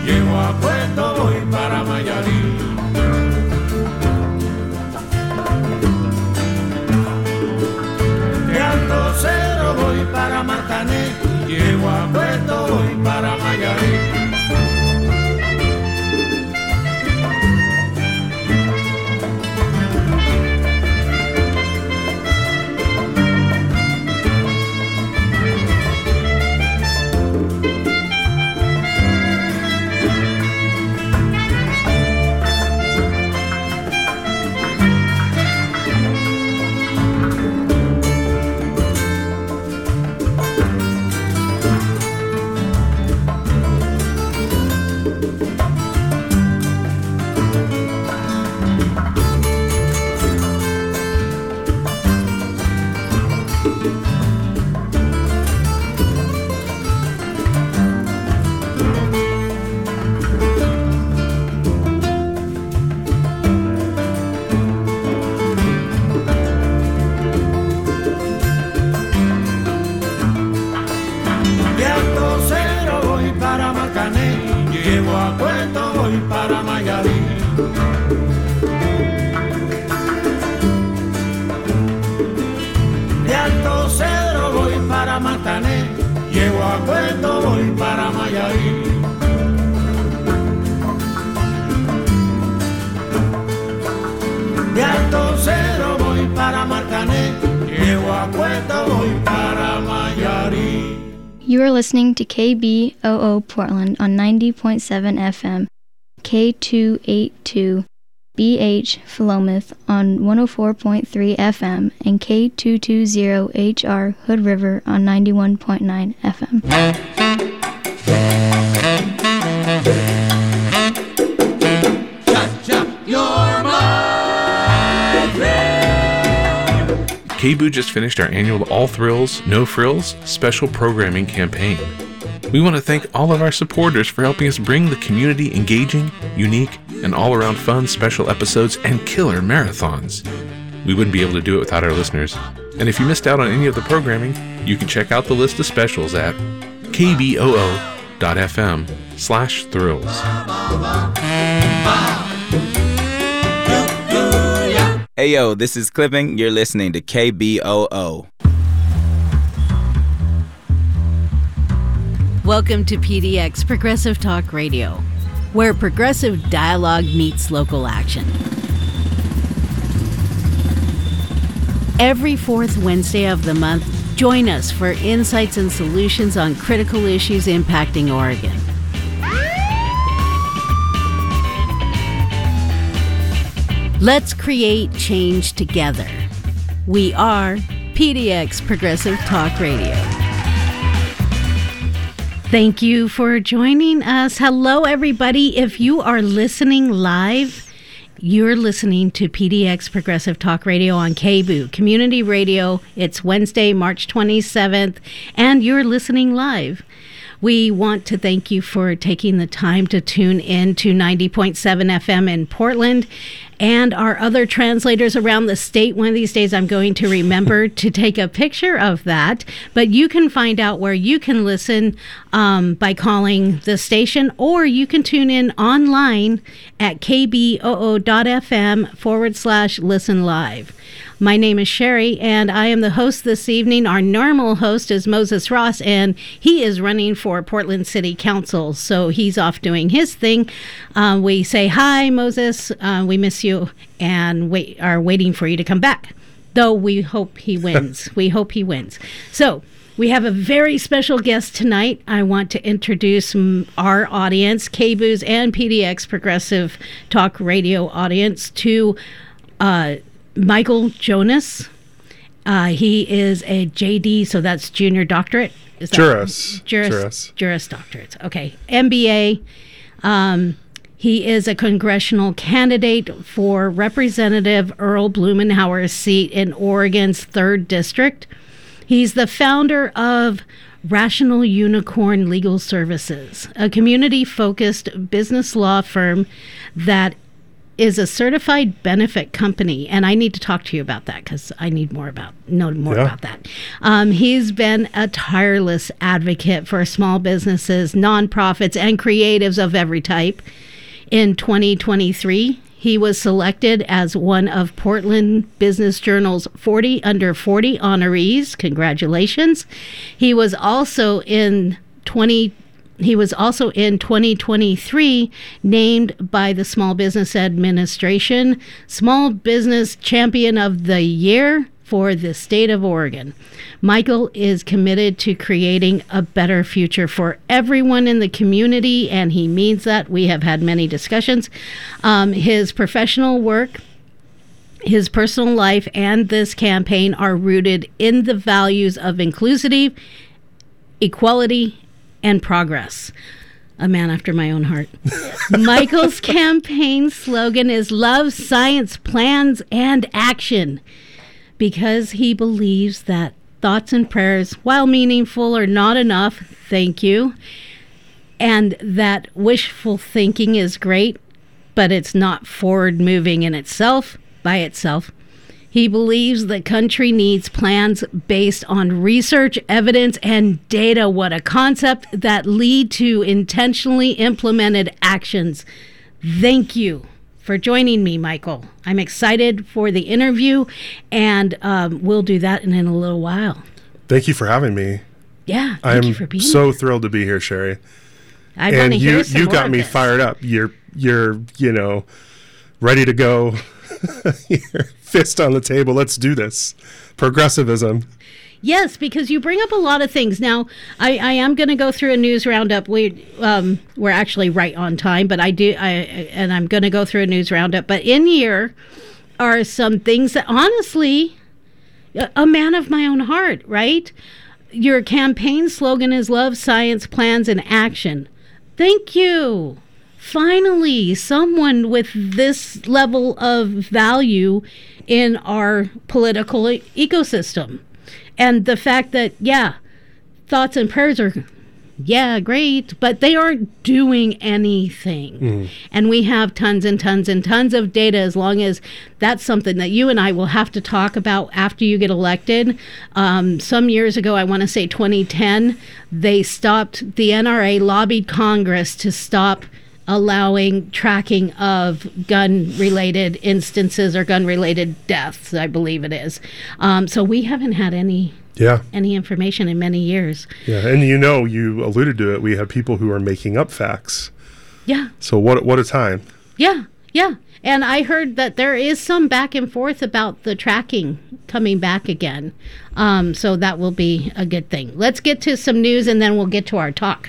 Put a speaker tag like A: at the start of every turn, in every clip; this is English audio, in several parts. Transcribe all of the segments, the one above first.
A: llego a Puerto, voy para Mayarí. De Alto Cero voy para Marcané, llego a Puerto, voy para Mayarí. Llego a Puerto, voy para Mayarí. De Alto Cero voy para Marcané, llego a Puerto, voy para Mayarí.
B: You are listening to KBOO Portland on 90.7 FM, K282 BH Philomath on 104.3 FM, and K220HR Hood River on 91.9 FM.
C: KBOO just finished our annual All Thrills, No Frills special programming campaign. We want to thank all of our supporters for helping us bring the community engaging, unique, and all-around fun special episodes and killer marathons. We wouldn't be able to do it without our listeners. And if you missed out on any of the programming, you can check out the list of specials at kboo.fm/thrills.
D: Hey yo, this is Clipping. You're listening to KBOO.
E: Welcome to PDX Progressive Talk Radio, where progressive dialogue meets local action. Every fourth Wednesday of the month, join us for insights and solutions on critical issues impacting Oregon. Let's create change together. We are PDX Progressive Talk Radio. Thank you for joining us. Hello, everybody. If you are listening live, you're listening to PDX Progressive Talk Radio on KBOO Community Radio. It's Wednesday, March 27th, and you're listening live. We want to thank you for taking the time to tune in to 90.7 FM in Portland and our other translators around the state. One of these days I'm going to remember to take a picture of that, but you can find out where you can listen by calling the station, or you can tune in online at kboo.fm/listen live. My name is Sherry, and I am the host this evening. Our normal host is Moses Ross, and he is running for Portland City Council, so he's off doing his thing. We say, hi, Moses, we miss you, and are waiting for you to come back, though we hope he wins. We hope he wins. So we have a very special guest tonight. I want to introduce our audience, KBOO's and PDX Progressive Talk Radio audience, to Michael Jonas. He is a JD, so that's junior doctorate. Is that Juris doctorate. Okay. MBA. He is a congressional candidate for Representative Earl Blumenauer's seat in Oregon's 3rd District. He's the founder of Rational Unicorn Legal Services, a community-focused business law firm that is a certified benefit company, and I need to talk to you about that because I need know more about that. He's been a tireless advocate for small businesses, nonprofits, and creatives of every type. In 2023, he was selected as one of Portland Business Journal's 40 Under 40 honorees. Congratulations. He was also in 2023 named by the Small Business Administration Small Business Champion of the Year for the state of Oregon. Michael is committed to creating a better future for everyone in the community, and he means that. We have had many discussions. His professional work, his personal life, and this campaign are rooted in the values of inclusivity, equality, and progress. A man after my own heart. Michael's campaign slogan is Love, Science, Plans, and Action, because he believes that thoughts and prayers, while meaningful, are not enough. Thank you. And that wishful thinking is great, but it's not forward moving in itself, by itself. He believes the country needs plans based on research, evidence, and data. What a concept that lead to intentionally implemented actions. Thank you for joining me, Michael. I'm excited for the interview, and we'll do that in a little while.
F: Thank you for having me.
E: Yeah, thank you for being here.
F: I'm so thrilled to be here, Sherry.
E: I want to hear some
F: you
E: more
F: got
E: of
F: me
E: this.
F: fired up. You're ready to go. Fist on the table. Let's do this. Progressivism.
E: Yes, because you bring up a lot of things. Now, I am going to go through a news roundup. We're actually right on time, but I'm going to go through a news roundup. But in here are some things that, honestly, a man of my own heart, right? Your campaign slogan is Love, Science, Plans, and Action. Thank you. Finally, someone with this level of value in our political ecosystem. And the fact that, thoughts and prayers are, great, but they aren't doing anything. And we have tons and tons and tons of data, as long as that's something that you and I will have to talk about after you get elected. Some years ago, I want to say 2010, the NRA lobbied Congress to stop allowing tracking of gun-related instances or gun-related deaths, I believe it is. So we haven't had any information in many years.
F: Yeah, and you alluded to it. We have people who are making up facts.
E: Yeah.
F: So what a time.
E: Yeah. And I heard that there is some back and forth about the tracking coming back again. So that will be a good thing. Let's get to some news, and then we'll get to our talk.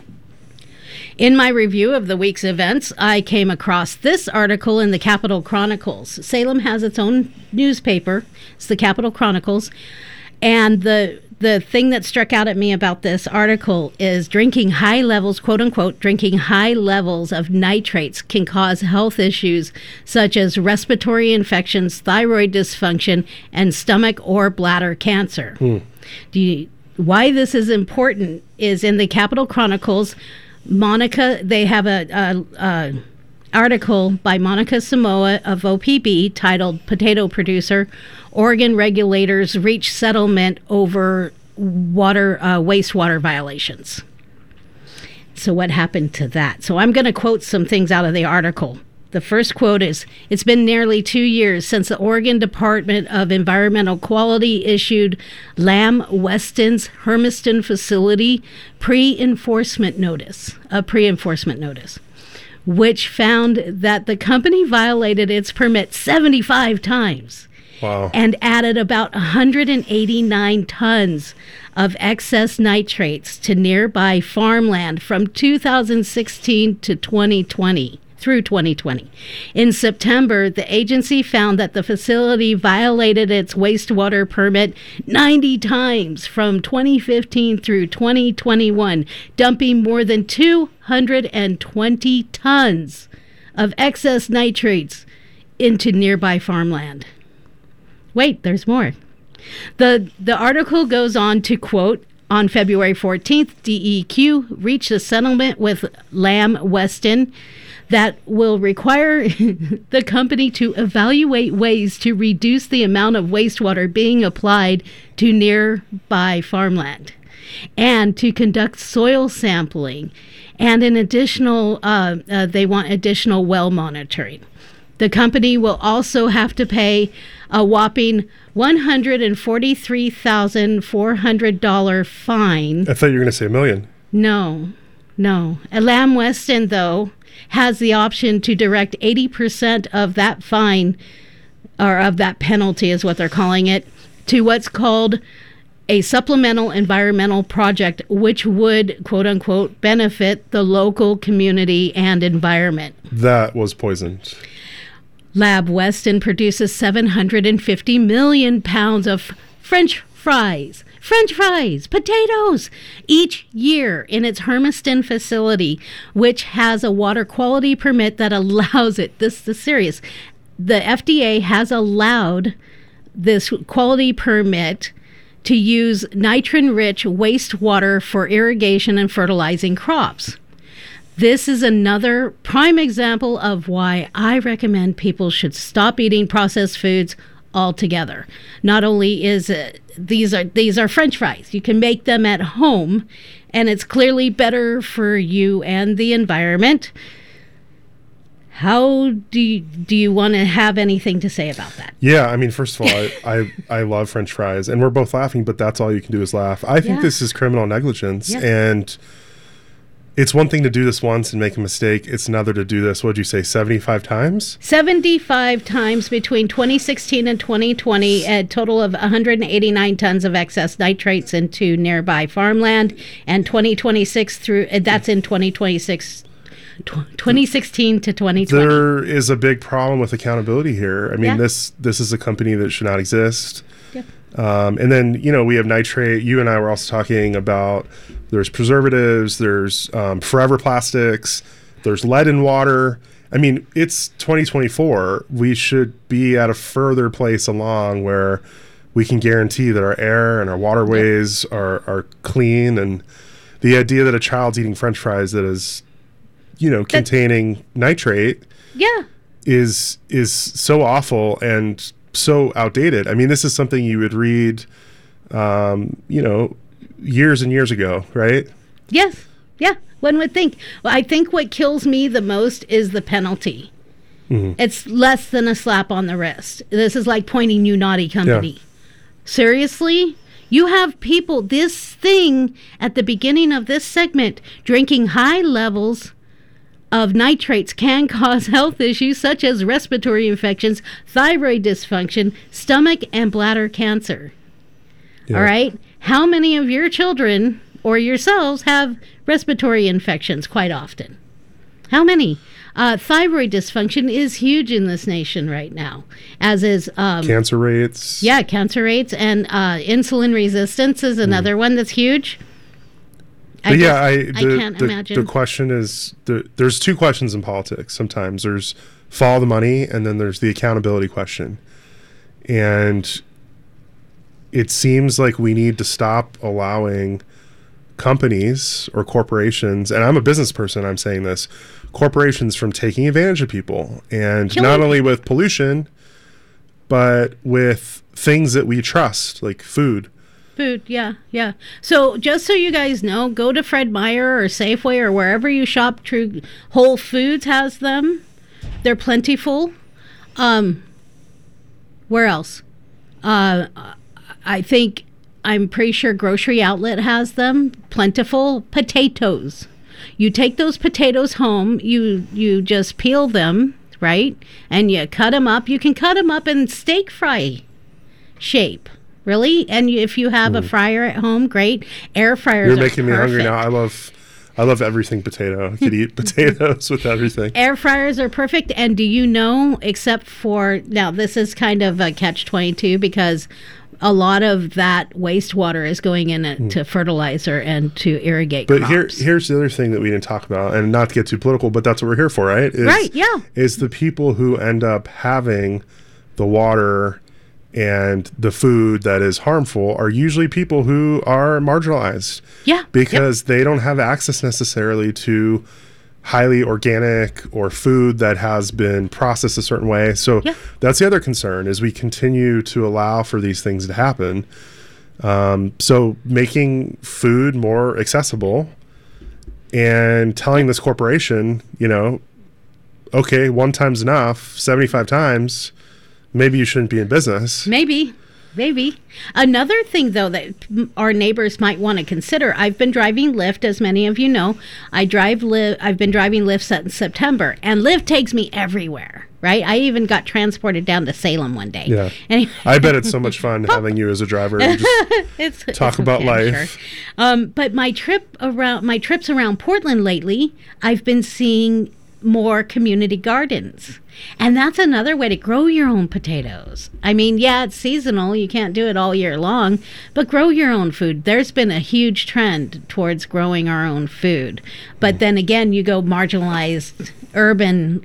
E: In my review of the week's events, I came across this article in the Capitol Chronicles. Salem has its own newspaper. It's the Capitol Chronicles. And the thing that struck out at me about this article is drinking high levels, quote unquote, drinking high levels of nitrates can cause health issues such as respiratory infections, thyroid dysfunction, and stomach or bladder cancer. Why this is important is in the Capitol Chronicles. They have a article by Monica Samoa of OPB titled Potato Producer, Oregon Regulators Reach Settlement Over Wastewater Violations. So what happened to that? So I'm going to quote some things out of the article. The first quote is, "It's been nearly 2 years since the Oregon Department of Environmental Quality issued Lamb Weston's Hermiston facility pre-enforcement notice, which found that the company violated its permit 75 times.
F: Wow.
E: And added about 189 tons of excess nitrates to nearby farmland from 2016 to 2020. Through 2020. In September, the agency found that the facility violated its wastewater permit 90 times from 2015 through 2021, dumping more than 220 tons of excess nitrates into nearby farmland. Wait, there's more. The article goes on to quote, On February 14th, DEQ reached a settlement with Lamb Weston that will require the company to evaluate ways to reduce the amount of wastewater being applied to nearby farmland and to conduct soil sampling. And an additional, they want additional well monitoring. The company will also have to pay a whopping $143,400 fine.
F: I thought you were going to say $1 million.
E: No. Lamb Weston, though, has the option to direct 80% of that fine, or of that penalty is what they're calling it, to what's called a supplemental environmental project, which would, quote unquote, benefit the local community and environment.
F: That was poisoned.
E: Lamb Weston produces 750 million pounds of French fries, potatoes, each year in its Hermiston facility, which has a water quality permit that allows it. This is serious. The FDA has allowed this quality permit to use nitrogen-rich wastewater for irrigation and fertilizing crops. This is another prime example of why I recommend people should stop eating processed foods altogether. Not only is these are French fries. You can make them at home, and it's clearly better for you and the environment. How do you want to have anything to say about that?
F: Yeah, I mean, first of all, I love French fries, and we're both laughing, but that's all you can do is laugh. I think this is criminal negligence, and it's one thing to do this once and make a mistake. It's another to do this, what'd you say, 75 times?
E: 75 times between 2016 and 2020, a total of 189 tons of excess nitrates into nearby farmland, and 2026 through, that's in 2026. 2016 to 2020.
F: There is a big problem with accountability here. I mean, this is a company that should not exist.
E: Yep.
F: And then, we have nitrate. You and I were also talking about there's preservatives, there's forever plastics, there's lead in water. I mean, it's 2024. We should be at a further place along where we can guarantee that our air and our waterways are clean. And the idea that a child's eating French fries that is containing nitrate is so awful and so outdated. I mean, this is something you would read, years and years ago, right?
E: Yes. Yeah. One would think. Well, I think what kills me the most is the penalty. Mm-hmm. It's less than a slap on the wrist. This is like pointing, you naughty company. Yeah. Seriously? You have people, this thing at the beginning of this segment, drinking high levels of nitrates can cause health issues such as respiratory infections, thyroid dysfunction, stomach and bladder cancer. Yeah. All right? How many of your children or yourselves have respiratory infections quite often? How many? Thyroid dysfunction is huge in this nation right now, as is
F: cancer rates.
E: Yeah, cancer rates, and insulin resistance is another one that's huge. I can't imagine.
F: The question is, there's two questions in politics. Sometimes there's follow the money, and then there's the accountability question. And it seems like we need to stop allowing companies or corporations, and I'm a business person, I'm saying this, corporations from taking advantage of people. And not only with pollution, but with things that we trust, like food.
E: Food, yeah. So just so you guys know, go to Fred Meyer or Safeway or wherever you shop. True Whole Foods has them. They're plentiful. Where else? I'm pretty sure Grocery Outlet has them. Plentiful. Potatoes. You take those potatoes home. You just peel them, right? And you cut them up. You can cut them up in steak fry shape. Really? And if you have a fryer at home, great. Air fryers
F: You're making me hungry now. I love everything potato. I could eat potatoes with everything.
E: Air fryers are perfect. And do you know, except for, now this is kind of a catch-22 because a lot of that wastewater is going into fertilizer and to irrigate crops.
F: But here's the other thing that we didn't talk about, and not to get too political, but that's what we're here for, right?
E: Right, yeah.
F: Is the people who end up having the water And the food that is harmful are usually people who are marginalized.
E: Yeah.
F: Because they don't have access necessarily to highly organic or food that has been processed a certain way. So that's the other concern, is we continue to allow for these things to happen. So making food more accessible and telling this corporation, okay, 1 time's enough, 75 times, maybe you shouldn't be in business.
E: Maybe. Another thing, though, that our neighbors might want to consider, I've been driving Lyft, as many of you know. I've been driving Lyft since September, and Lyft takes me everywhere, right? I even got transported down to Salem one day.
F: Yeah.
E: Anyway.
F: I bet it's so much fun having you as a driver and just talk about life.
E: Sure. But my trips around Portland lately, I've been seeing more community gardens. And that's another way to grow your own potatoes. I mean, yeah, it's seasonal. You can't do it all year long, but grow your own food. There's been a huge trend towards growing our own food. But then again, you go marginalized urban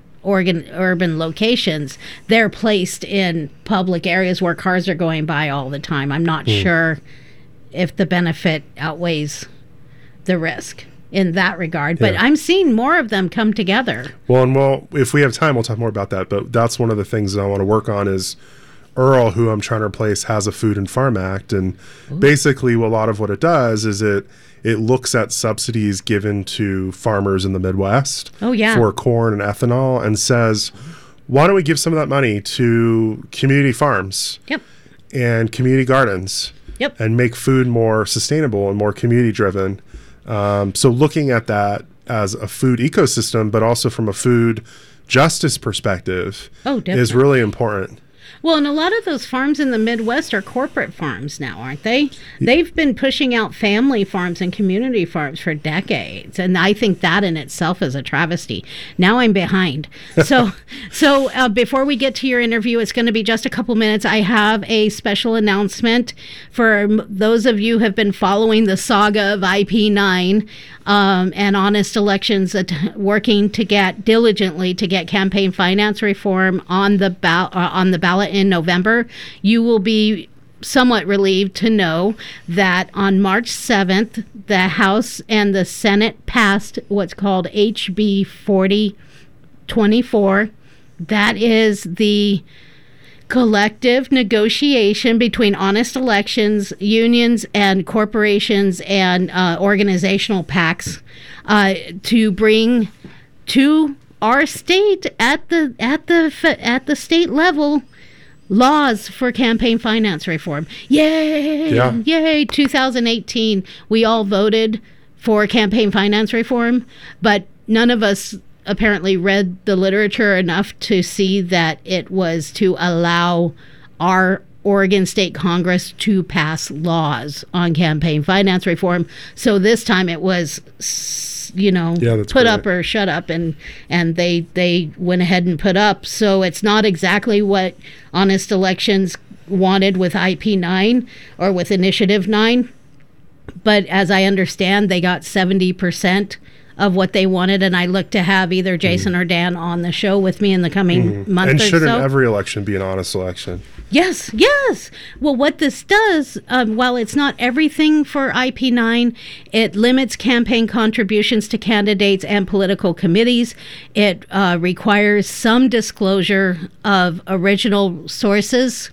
E: locations, they're placed in public areas where cars are going by all the time. I'm not sure if the benefit outweighs the risk in that regard, but I'm seeing more of them come together.
F: Well, if we have time, we'll talk more about that. But that's one of the things that I want to work on is Earl, who I'm trying to replace, has a Food and Farm Act. And basically a lot of what it does is it looks at subsidies given to farmers in the Midwest for corn and ethanol and says, why don't we give some of that money to community farms and community gardens and make food more sustainable and more community driven. So looking at that as a food ecosystem, but also from a food justice perspective is really important.
E: Well, and a lot of those farms in the Midwest are corporate farms now, aren't they? They've been pushing out family farms and community farms for decades, and I think that in itself is a travesty. Now I'm behind. So before we get to your interview, it's going to be just a couple minutes. I have a special announcement for those of you who have been following the saga of IP9 and Honest Elections, working diligently to get campaign finance reform on the ballot in November. You will be somewhat relieved to know that on March 7th, the House and the Senate passed what's called HB 4024. That is the collective negotiation between Honest Elections, unions, and corporations and organizational PACs to bring to our state at the state level laws for campaign finance reform. Yay! Yeah. Yay! 2018, we all voted for campaign finance reform, but none of us apparently read the literature enough to see that it was to allow our Oregon State Congress to pass laws on campaign finance reform. So this time it was, put up or shut up, and they went ahead and put up. So it's not exactly what Honest Elections wanted with IP9 or with Initiative 9, but as I understand, they got 70% of what they wanted, and I look to have either Jason or Dan on the show with me in the coming month or so.
F: And shouldn't every election be an honest election?
E: Yes. Well, what this does, while it's not everything for IP9, it limits campaign contributions to candidates and political committees. It requires some disclosure of original sources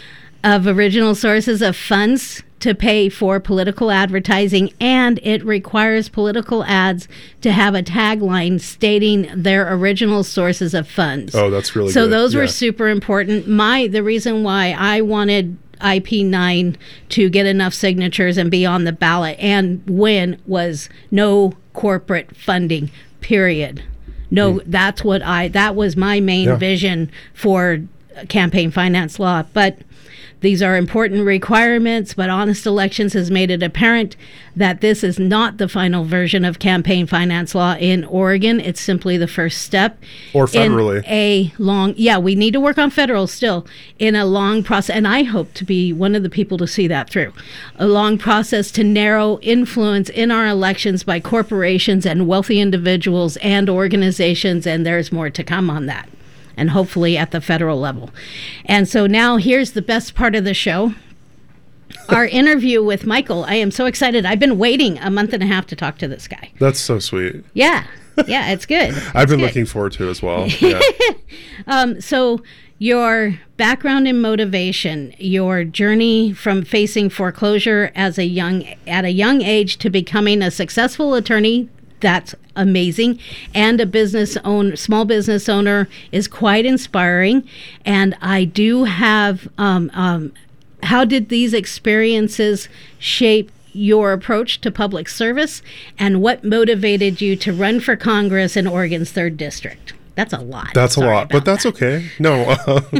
E: of funds to pay for political advertising, and it requires political ads to have a tagline stating their original sources of funds.
F: Oh, that's really good.
E: So those were super important. The reason why I wanted IP9 to get enough signatures and be on the ballot and win was no corporate funding, period. No, that was my main vision for campaign finance law. But these are important requirements, but Honest Elections has made it apparent that this is not the final version of campaign finance law in Oregon. It's simply the first step.
F: Or federally.
E: We need to work on federal still in a long process, and I hope to be one of the people to see that through. A long process to narrow influence in our elections by corporations and wealthy individuals and organizations, and there's more to come on that. and hopefully at the federal level. And so now here's the best part of the show. Our interview with Michael. I am so excited. I've been waiting a month and a half to talk to this guy.
F: That's so sweet.
E: Yeah, it's good.
F: I've been looking forward to it as well. Yeah.
E: So your background and motivation, your journey from facing foreclosure at a young age to becoming a successful attorney, that's amazing, and a small business owner is quite inspiring. And I do have how did these experiences shape your approach to public service, and what motivated you to run for Congress in Oregon's 3rd District? That's a lot.
F: That's a lot, but that's okay. No.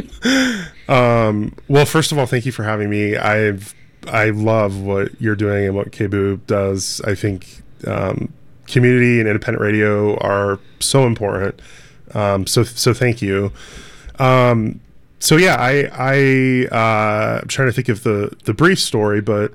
F: Well, first of all, thank you for having me. I love what you're doing and what KBOO does. I think community and independent radio are so important. So thank you. So yeah, I'm trying to think of the brief story, but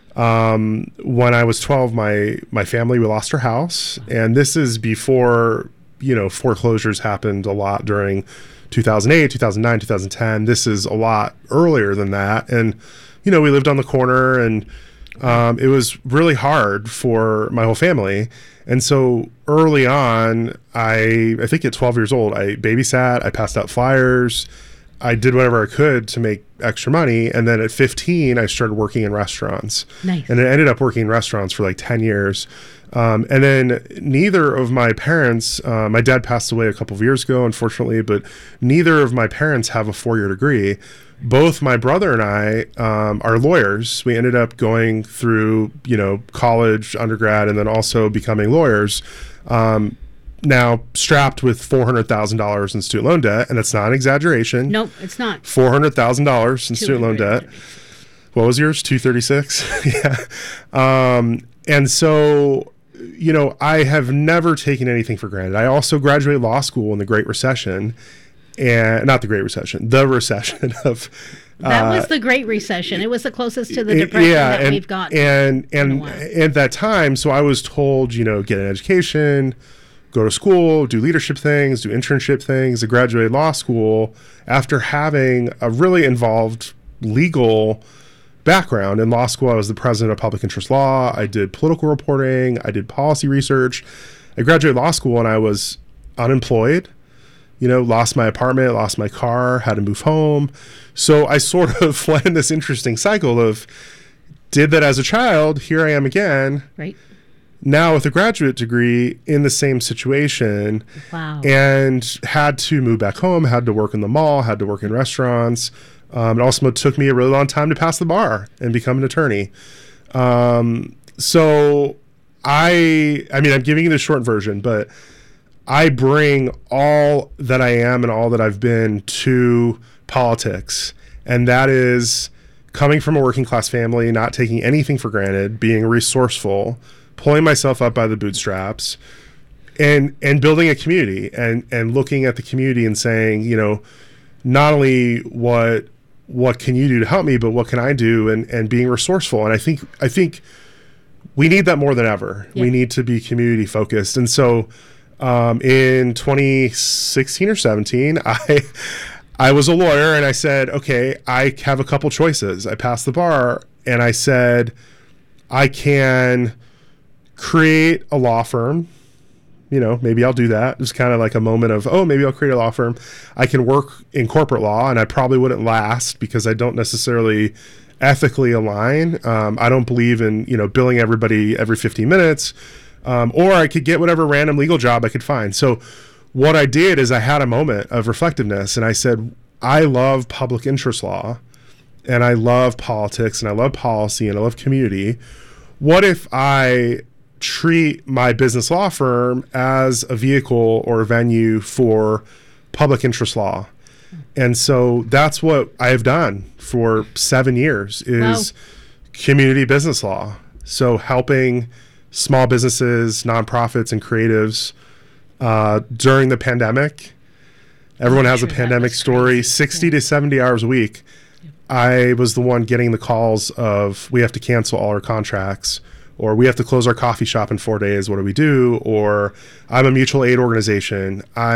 F: when I was 12, my family, we lost our house, and this is before, foreclosures happened a lot during 2008, 2009, 2010. This is a lot earlier than that. And, we lived on the corner, and it was really hard for my whole family. And so early on, I think at 12 years old, I babysat, I passed out flyers, I did whatever I could to make extra money. And then at 15, I started working in restaurants.
E: Nice.
F: And I ended up working in restaurants for like 10 years. And then neither of my parents, my dad passed away a couple of years ago, unfortunately, but neither of my parents have a 4-year degree. Both my brother and I are lawyers. We ended up going through, college, undergrad, and then also becoming lawyers. Now strapped with $400,000 in student loan debt, and that's not an exaggeration.
E: Nope, it's not.
F: $400,000 in student loan debt. What was yours? 236. Yeah. And so, I have never taken anything for granted. I also graduated law school in the Great Recession, and not the Great Recession, the recession of.
E: That was the Great Recession. It was the closest to the Depression we've gotten.
F: And at that time, so I was told, get an education, go to school, do leadership things, do internship things. I graduated law school after having a really involved legal background. In law school, I was the president of public interest law. I did political reporting. I did policy research. I graduated law school and I was unemployed, lost my apartment, lost my car, had to move home. So I sort of went in this interesting cycle of did that as a child. Here I am again.
E: Right.
F: Now with a graduate degree in the same situation.
E: Wow. And
F: had to move back home, had to work in the mall, had to work in restaurants. It also took me a really long time to pass the bar and become an attorney. So I'm giving you the short version, but I bring all that I am and all that I've been to politics. And that is coming from a working class family, not taking anything for granted, being resourceful, pulling myself up by the bootstraps, and building a community and looking at the community and saying, not only what can you do to help me, but what can I do, and being resourceful. And I think we need that more than ever. Yeah. We need to be community focused. And so in 2016 or 17, I was a lawyer, and I said, okay, I have a couple choices. I passed the bar, and I said, I can create a law firm. Maybe I'll do that. It was kind of like a moment of, maybe I'll create a law firm. I can work in corporate law, and I probably wouldn't last because I don't necessarily ethically align. I don't believe in, billing everybody every 15 minutes. Or I could get whatever random legal job I could find. So what I did is I had a moment of reflectiveness, and I said, I love public interest law, and I love politics, and I love policy, and I love community. What if I treat my business law firm as a vehicle or a venue for public interest law? And so that's what I have done for 7 years is community business law. So helping small businesses, nonprofits, and creatives during the pandemic. Everyone has a pandemic story, 60 to 70 hours a week. I was the one getting the calls of, we have to cancel all our contracts, or we have to close our coffee shop in 4 days. What do we do? Or I'm a mutual aid organization. I'm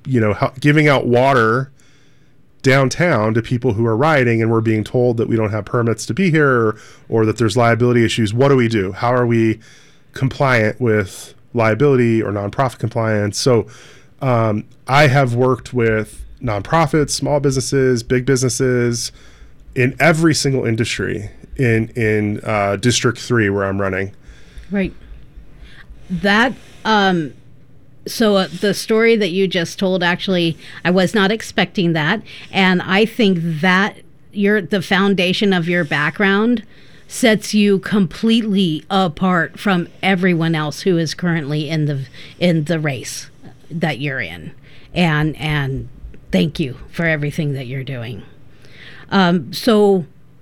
F: giving out water downtown to people who are rioting, and we're being told that we don't have permits to be here, or that there's liability issues. What do we do? How are we compliant with liability or nonprofit compliance? So I have worked with nonprofits, small businesses, big businesses in every single industry in District 3 where I'm running.
E: Right. That so the story that you just told, actually, I was not expecting that, and I think that the foundation of your background sets you completely apart from everyone else who is currently in the race that you're in, and thank you for everything that you're doing. So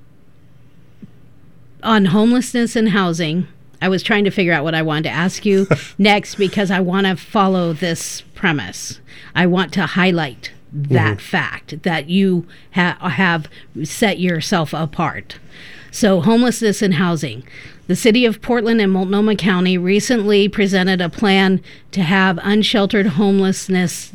E: on homelessness and housing, I was trying to figure out what I wanted to ask you next, because I want to follow this premise. I want to highlight that fact that you have set yourself apart. So homelessness and housing. The city of Portland and Multnomah County recently presented a plan to have unsheltered homelessness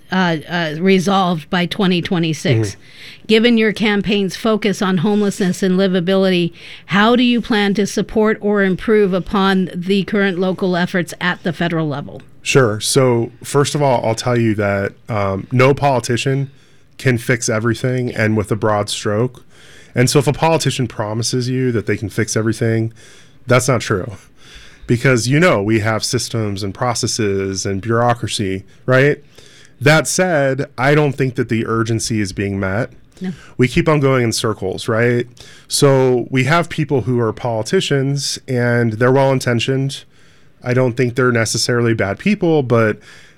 E: resolved by 2026. Given your campaign's focus on homelessness and livability, how do you plan to support or improve upon the current local efforts at the federal level?
F: Sure. So first of all, I'll tell you that no politician can fix everything and with a broad stroke. And so if a politician promises you that they can fix everything, that's not true. Because we have systems and processes and bureaucracy, right? That said, I don't think that the urgency is being met. No. We keep on going in circles, right? So we have people who are politicians and they're well-intentioned. I don't think they're necessarily bad people, but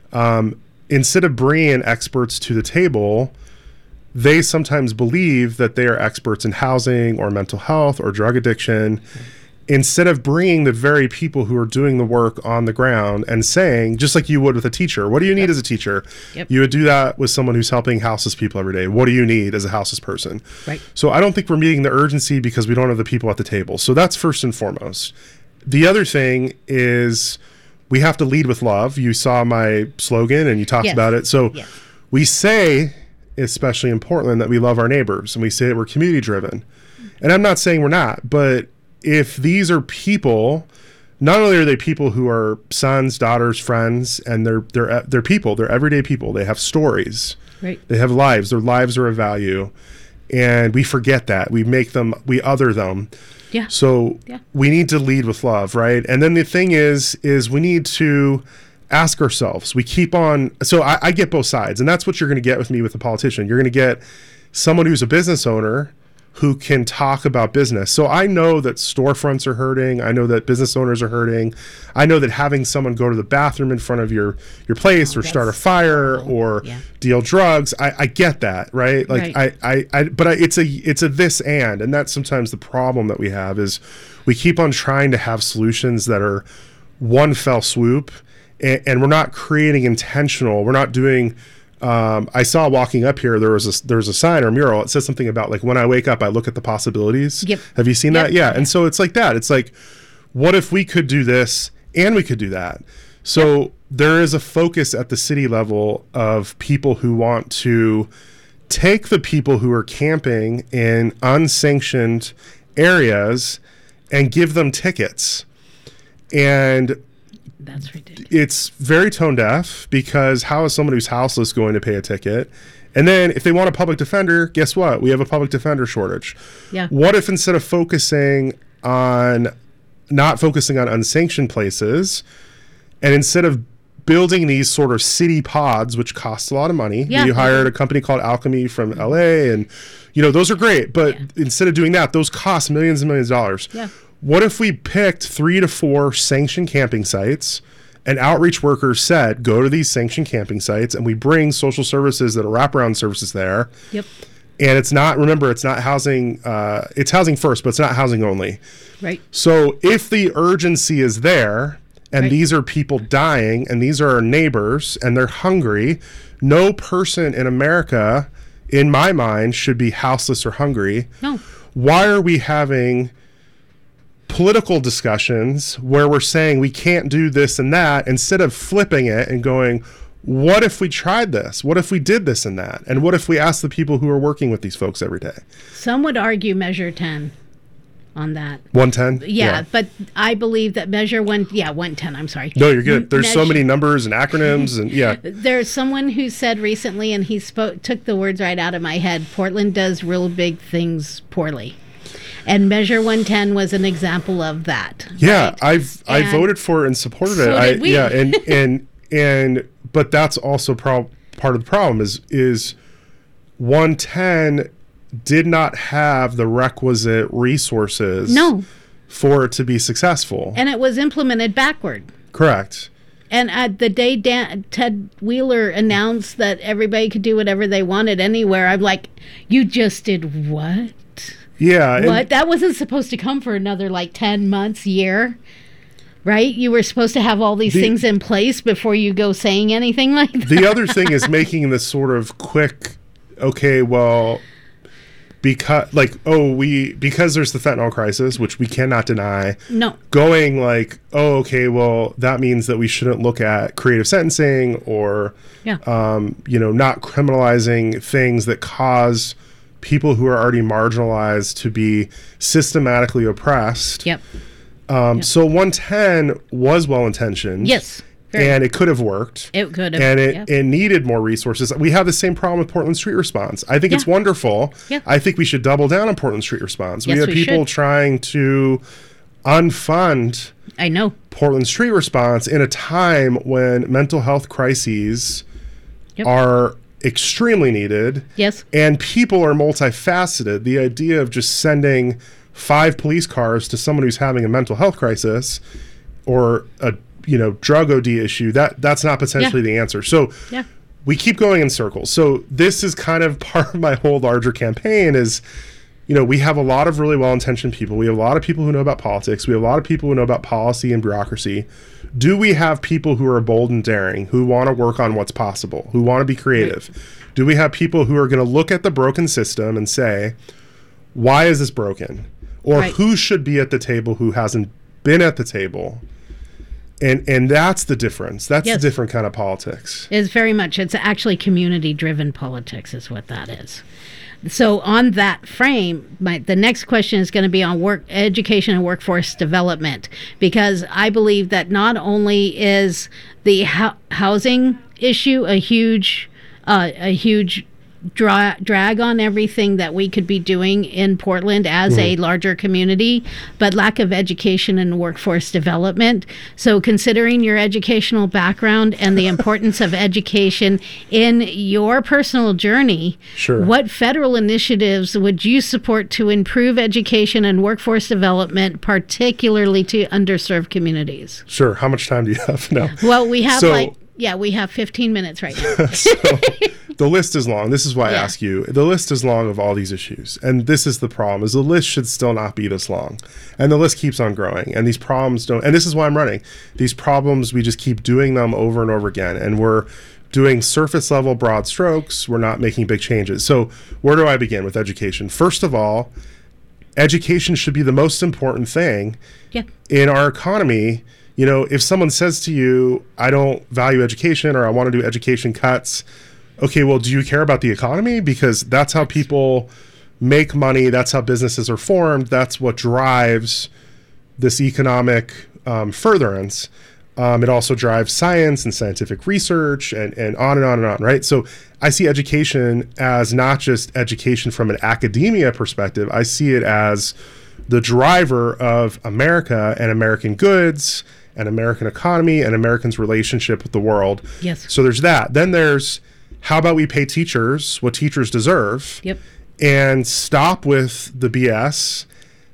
F: instead of bringing experts to the table, they sometimes believe that they are experts in housing or mental health or drug addiction, instead of bringing the very people who are doing the work on the ground and saying, just like you would with a teacher, what do you need as a teacher? You would do that with someone who's helping houseless people every day. What do you need as a houseless person? Right. So I don't think we're meeting the urgency because we don't have the people at the table. So that's first and foremost. The other thing is we have to lead with love. You saw my slogan and you talked about it. So we say, especially in Portland, that we love our neighbors, and we say that we're community driven. And I'm not saying we're not, but if these are people, not only are they people who are sons, daughters, friends, and they're people, they're everyday people. They have stories. Right. They have lives. Their lives are of value. And we forget that. We other them. Yeah. So we need to lead with love, right? And then the thing is we need to ask ourselves. We keep on. So I get both sides, and that's what you're going to get with me with a politician. You're going to get someone who's a business owner who can talk about business. So I know that storefronts are hurting. I know that business owners are hurting. I know that having someone go to the bathroom in front of your place or start a fire or deal drugs, I get that, right? Like but it's a this and that's sometimes the problem that we have is we keep on trying to have solutions that are one fell swoop, and we're not creating intentional. We're not doing. I saw walking up here, there was a sign or mural. It says something about like, when I wake up, I look at the possibilities. Yep. Have you seen that? Yeah. And so it's like that. It's like, what if we could do this and we could do that? So there is a focus at the city level of people who want to take the people who are camping in unsanctioned areas and give them tickets. And that's ridiculous. It's very tone deaf, because how is someone who's houseless going to pay a ticket? And then if they want a public defender, guess what? We have a public defender shortage. Yeah. What if instead of not focusing on unsanctioned places, and instead of building these sort of city pods, which cost a lot of money, you hired a company called Alchemy from LA, and those are great, but instead of doing that, those cost millions and millions of dollars. Yeah. What if we picked 3 to 4 sanctioned camping sites, and outreach workers said, go to these sanctioned camping sites, and we bring social services that are wraparound services there. Yep. And it's not housing, it's housing first, but it's not housing only. Right. So if the urgency is there, and these are people dying, and these are our neighbors, and they're hungry, no person in America, in my mind, should be houseless or hungry. No. Why are we having political discussions where we're saying we can't do this and that, instead of flipping it and going, what if we tried this? What if we did this and that? And what if we asked the people who are working with these folks every day?
E: Some would argue Measure 10 on that.
F: 110?
E: Yeah, but I believe that Measure 110, I'm sorry.
F: No, you're good. There's so many numbers and acronyms and yeah.
E: There's someone who said recently, and he took the words right out of my head, Portland does real big things poorly. And Measure 110 was an example of that.
F: Yeah,
E: right?
F: I voted for it and supported
E: so
F: it.
E: Did we.
F: Yeah, and but that's also part of the problem is 110 did not have the requisite resources for it to be successful.
E: And it was implemented backward.
F: Correct.
E: And the day Ted Wheeler announced that everybody could do whatever they wanted anywhere, I'm like, you just did what?
F: Yeah.
E: What? That wasn't supposed to come for another 10 months, year. Right? You were supposed to have all these things in place before you go saying anything like that.
F: The other thing is making this sort of quick, okay, well, because there's the fentanyl crisis, which we cannot deny.
E: No.
F: Going okay, well, that means that we shouldn't look at creative sentencing or, not criminalizing things that cause people who are already marginalized to be systematically oppressed.
E: Yep.
F: So 110 was well-intentioned.
E: Yes.
F: And it could have worked.
E: It could have.
F: And it needed more resources. We have the same problem with Portland Street Response. I think it's wonderful. Yeah. I think we should double down on Portland Street Response.
E: Yes,
F: we have people trying to unfund Portland Street Response in a time when mental health crises are extremely needed.
E: Yes.
F: And people are multifaceted. The idea of just sending 5 police cars to someone who's having a mental health crisis or a drug OD issue, that's not potentially the answer. So we keep going in circles. So this is kind of part of my whole larger campaign is, we have a lot of really well-intentioned people. We have a lot of people who know about politics. We have a lot of people who know about policy and bureaucracy. Do we have people who are bold and daring, who want to work on what's possible, who want to be creative? Right. Do we have people who are going to look at the broken system and say, why is this broken? Or who should be at the table who hasn't been at the table? And that's the difference. That's the different kind of politics.
E: It's actually community-driven politics is what that is. So on that frame, the next question is going to be on education and workforce development, because I believe that not only is the housing issue a huge drag on everything that we could be doing in Portland as a larger community, but lack of education and workforce development. So considering your educational background and the importance of education in your personal journey, what federal initiatives would you support to improve education and workforce development, particularly to underserved communities?
F: Sure. How much time do you have now?
E: Well, we have we have 15 minutes right now.
F: The list is long. This is why I ask you. The list is long of all these issues. And this is the problem, is the list should still not be this long. And the list keeps on growing. And these problems don't, and this is why I'm running. These problems, we just keep doing them over and over again. And we're doing surface level broad strokes. We're not making big changes. So where do I begin with education? First of all, education should be the most important thing in our economy. If someone says to you, I don't value education, or I want to do education cuts, okay, well, do you care about the economy? Because that's how people make money. That's how businesses are formed. That's what drives this economic furtherance. It also drives science and scientific research and on and on and on, right? So I see education as not just education from an academia perspective. I see it as the driver of America and American goods and American economy and Americans' relationship with the world.
E: Yes.
F: So there's that. Then there's, how about we pay teachers what teachers deserve and stop with the BS.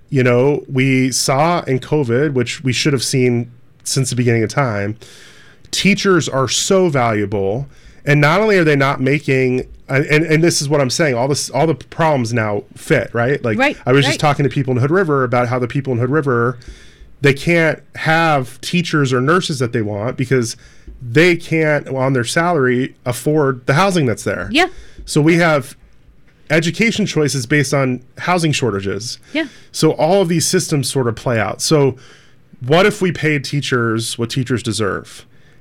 F: We saw in COVID, which we should have seen since the beginning of time, teachers are so valuable. And not only are they not making, and this is what I'm saying, all the problems now fit, right? I was just talking to people in Hood River about how the people in Hood River, they can't have teachers or nurses that they want because they can't, on their salary, afford the housing that's there.
E: Yeah.
F: So we have education choices based on housing shortages.
E: Yeah.
F: So all of these systems sort of play out. So what if we paid teachers what teachers deserve?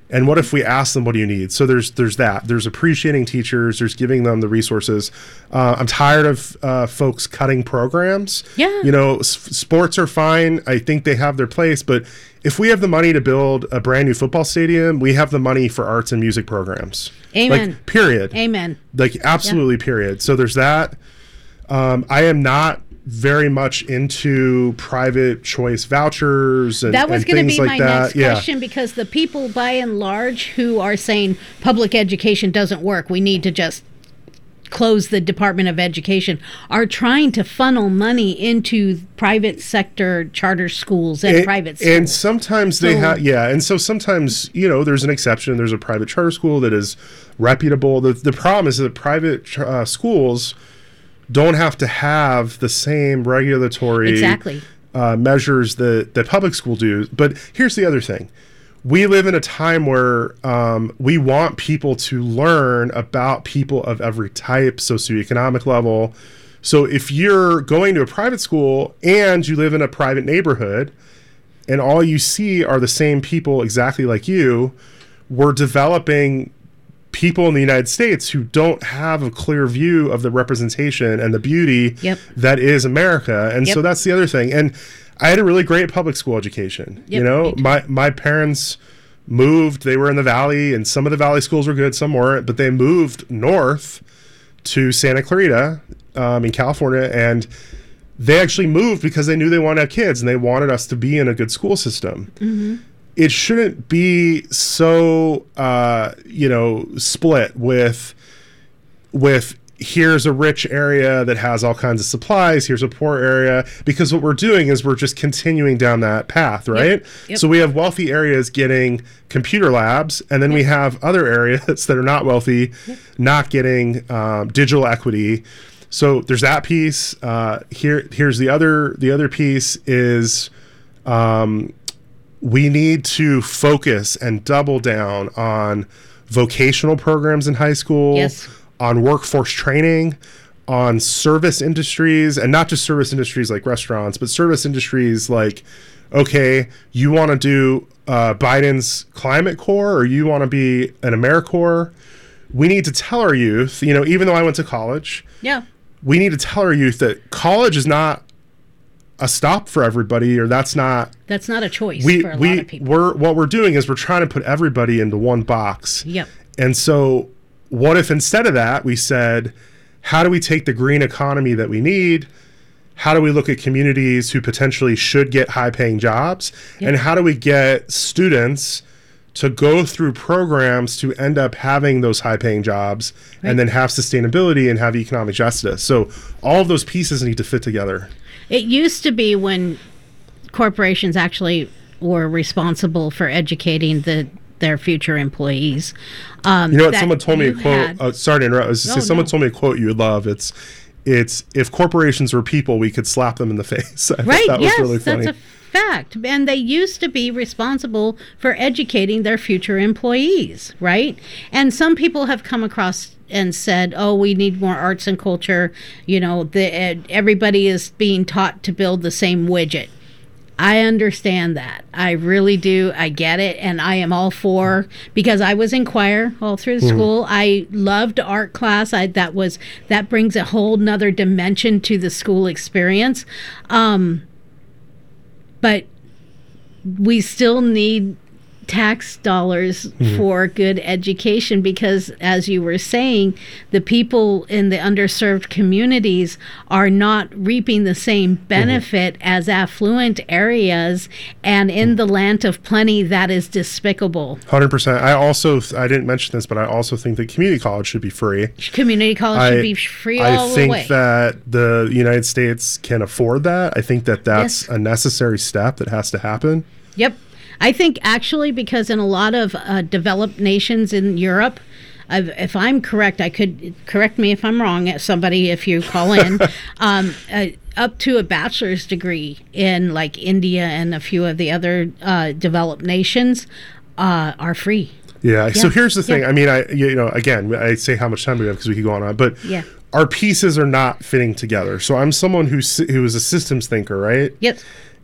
F: And what if we ask them, what do you need? So there's that. There's appreciating teachers. There's giving them the resources. I'm tired of folks cutting programs.
E: Yeah.
F: You know, sports are fine. I think they have their place. But if we have the money to build a brand new football stadium, we have the money for arts and music programs.
E: Amen.
F: Like, period.
E: Amen.
F: Like, absolutely, period. So there's that. I am not very much into private choice vouchers and
E: that was
F: going to
E: be my next question, because the people by and large who are saying public education doesn't work, we need to just close the Department of Education, are trying to funnel money into private sector charter schools and private schools.
F: And sometimes they have, and so sometimes, you know, there's an exception. There's a private charter school that is reputable. The problem is that private schools don't have to have the same regulatory measures that public school do. But here's the other thing. We live in a time where we want people to learn about people of every type, socioeconomic level. So if you're going to a private school and you live in a private neighborhood and all you see are the same people exactly like you, we're developing people in the United States who don't have a clear view of the representation and the beauty that is America. And so that's the other thing. And I had a really great public school education. You know, my parents moved, they were in the Valley, and some of the Valley schools were good, some weren't, but they moved north to Santa Clarita in California, and they actually moved because they knew they wanted to have kids and they wanted us to be in a good school system. Mm-hmm. It shouldn't be so, split with here's a rich area that has all kinds of supplies, here's a poor area, because what we're doing is we're just continuing down that path, right? Yep. So we have wealthy areas getting computer labs, and then we have other areas that are not wealthy not getting digital equity. So there's that piece. Here's the other piece is we need to focus and double down on vocational programs in high school, on workforce training, on service industries, and not just service industries like restaurants, but service industries like, okay, you want to do Biden's Climate Corps, or you want to be an AmeriCorps. We need to tell our youth, you know, even though I went to college, we need to tell our youth that college is not a stop for everybody, or that's not a choice for a lot of people. What we're doing is we're trying to put everybody into one box. And so what if instead of that we said, how do we take the green economy that we need? How do we look at communities who potentially should get high paying jobs? And how do we get students to go through programs to end up having those high paying jobs and then have sustainability and have economic justice? So all of those pieces need to fit together.
E: It used to be when corporations actually were responsible for educating their future employees.
F: You know what? Someone told me a quote. Sorry to interrupt. Someone told me a quote you would love. It's if corporations were people, we could slap them in the face. I thought that was really funny.
E: That's a fact. And they used to be responsible for educating their future employees, right? And some people have come across and said, oh, we need more arts and culture. You know, everybody is being taught to build the same widget. I understand that. I really do. I get it. And I am all for, because I was in choir all through the school. I loved art class. That brings a whole nother dimension to the school experience. But we still need tax dollars for good education, because as you were saying, the people in the underserved communities are not reaping the same benefit as affluent areas, and in the land of plenty, that is despicable.
F: 100%. I didn't mention this, but I also think that community college should be free.
E: Community college should be free all the way.
F: I think that the United States can afford that. I think that that's a necessary step that has to happen.
E: Yep. I think actually, because in a lot of developed nations in Europe, if I'm correct, I could correct me if I'm wrong, somebody, if you call in, up to a bachelor's degree in like India and a few of the other developed nations are free.
F: Yeah. So here's the thing. I mean, again, I say how much time we have because we could go on, but our pieces are not fitting together. So I'm someone who is a systems thinker, right?
E: Yep.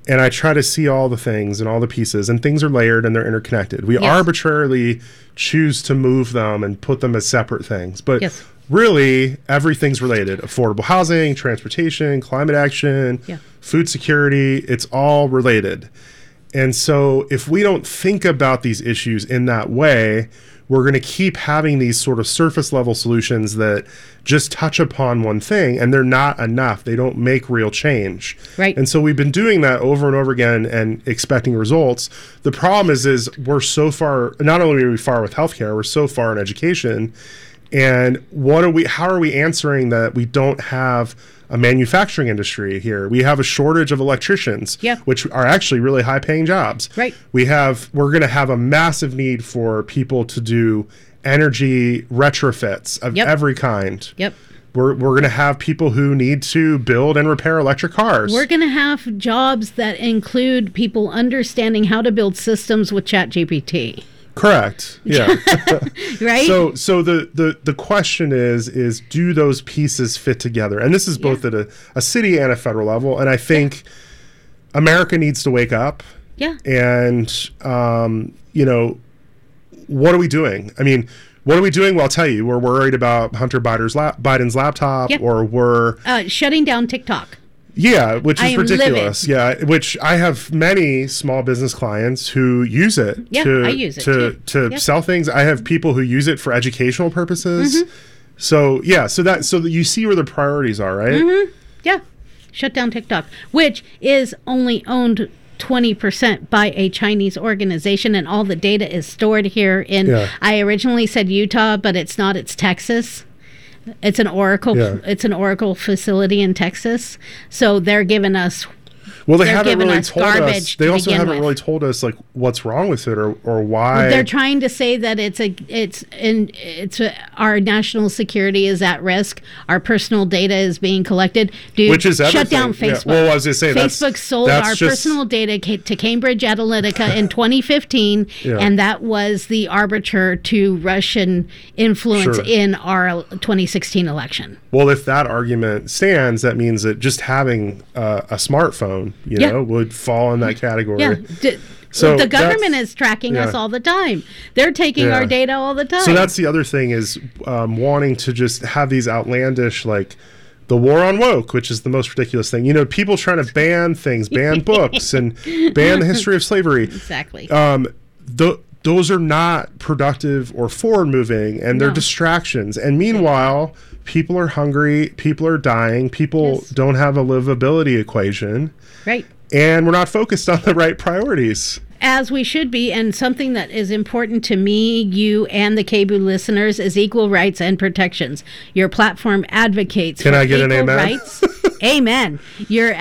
F: and I try to see all the things and all the pieces, and things are layered and they're interconnected. We arbitrarily choose to move them and put them as separate things. But really, everything's related. Affordable housing, transportation, climate action, food security, it's all related. And so if we don't think about these issues in that way, we're going to keep having these sort of surface level solutions that just touch upon one thing, and they're not enough. They don't make real change.
E: Right.
F: And so we've been doing that over and over again and expecting results. The problem is we're so far, not only are we far with healthcare, we're so far in education. And how are we answering that we don't have a manufacturing industry here? We have a shortage of electricians, which are actually really high paying jobs.
E: Right.
F: We're going to have a massive need for people to do energy retrofits of every kind.
E: Yep.
F: We're going to have people who need to build and repair electric cars.
E: We're going to have jobs that include people understanding how to build systems with ChatGPT.
F: Correct. Yeah.
E: Right.
F: So the question is do those pieces fit together? And this is both at a city and a federal level. And I think America needs to wake up.
E: Yeah.
F: And what are we doing? I mean, what are we doing? Well, I'll tell you, we're worried about Hunter Biden's laptop, or we're
E: shutting down TikTok.
F: Yeah, which is ridiculous.
E: Livid.
F: Yeah, which I have many small business clients who use it.
E: Yeah, I use it
F: to sell things. I have people who use it for educational purposes. Mm-hmm. So that you see where the priorities are, right?
E: Mm-hmm. Yeah, shut down TikTok, which is only owned 20% by a Chinese organization, and all the data is stored here in. I originally said Utah, but it's not. It's Texas. It's an Oracle. It's an Oracle facility in Texas. So they're giving us.
F: Well, they haven't really told us. They also haven't really told us like what's wrong with it or why.
E: They're trying to say that our national security is at risk. Our personal data is being collected. Dude,
F: which is everything.
E: Shut down Facebook.
F: Yeah. Well, I was going to say
E: Facebook sold our personal data to Cambridge Analytica in 2015, and that was the arbiter to Russian influence in our 2016 election.
F: Well, if that argument stands, that means that just having a smartphone, would fall in that category.
E: Yeah.
F: So
E: the government is tracking us all the time. They're taking our data all the time.
F: So that's the other thing is wanting to just have these outlandish, like the war on woke, which is the most ridiculous thing. People trying to ban things, ban books, and ban the history of slavery.
E: Exactly.
F: Those are not productive or forward-moving, and they're distractions. And meanwhile, people are hungry, people are dying, people don't have a livability equation.
E: Right.
F: And we're not focused on the right priorities.
E: As we should be, and something that is important to me, you, and the KBOO listeners is equal rights and protections. Your platform advocates for equal rights. Amen. Your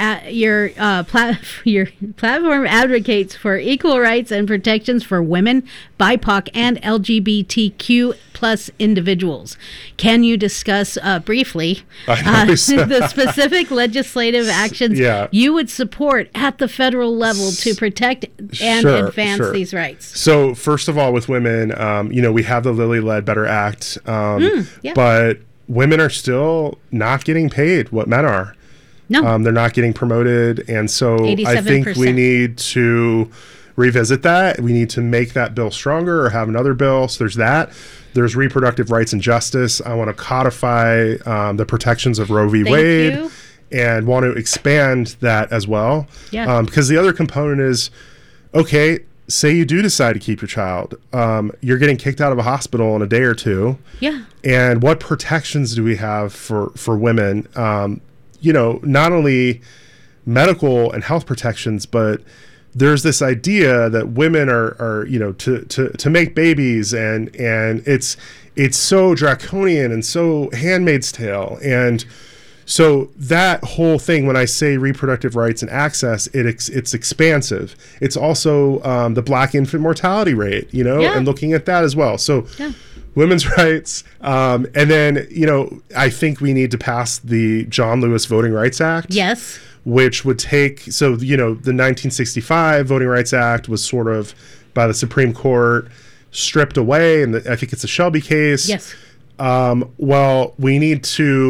E: platform advocates for equal rights and protections for women, BIPOC, and LGBTQ plus individuals. Can you discuss briefly the specific legislative actions you would support at the federal level to protect and advance these rights?
F: So first of all, with women, we have the Lilly Ledbetter Act, but women are still not getting paid what men are.
E: No.
F: They're not getting promoted. And so
E: 87%.
F: I think we need to revisit that. We need to make that bill stronger or have another bill. So there's that. There's reproductive rights and justice. I want to codify the protections of Roe v. Wade and want to expand that as well.
E: Yeah.
F: Because the other component is, okay, say you do decide to keep your child. You're getting kicked out of a hospital in a day or two.
E: Yeah.
F: And what protections do we have for women? Not only medical and health protections, but there's this idea that women are to make babies, and it's so draconian and so Handmaid's Tale. And so that whole thing, when I say reproductive rights and access, it's expansive. It's also the Black infant mortality rate, and looking at that as well. So women's rights. And then, I think we need to pass the John Lewis Voting Rights Act.
E: Yes.
F: Which would take, the 1965 Voting Rights Act was sort of by the Supreme Court stripped away. And I think it's a Shelby case.
E: Yes.
F: Well, we need to